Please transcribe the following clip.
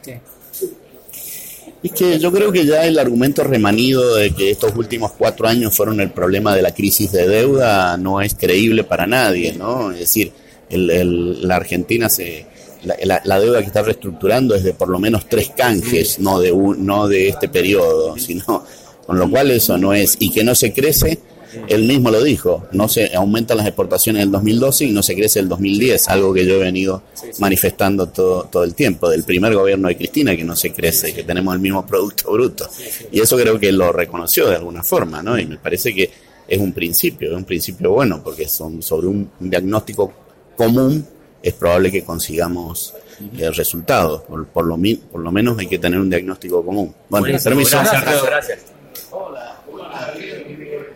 Es que yo creo que ya el argumento remanido de que estos últimos 4 años fueron el problema de la crisis de deuda no es creíble para nadie, ¿no? Es decir, la Argentina la deuda que está reestructurando es de por lo menos 3 canjes, no de este periodo, sino, con lo cual eso no es, y que no se crece. Él mismo lo dijo, no se aumentan las exportaciones en el 2012 y no se crece el 2010, algo que yo he venido manifestando todo el tiempo, del primer gobierno de Cristina, que no se crece, que tenemos el mismo Producto Bruto. Y eso creo que lo reconoció de alguna forma, ¿no? Y me parece que es un principio bueno, porque sobre un diagnóstico común es probable que consigamos resultados. Por lo menos hay que tener un diagnóstico común. Bueno, permiso. Gracias.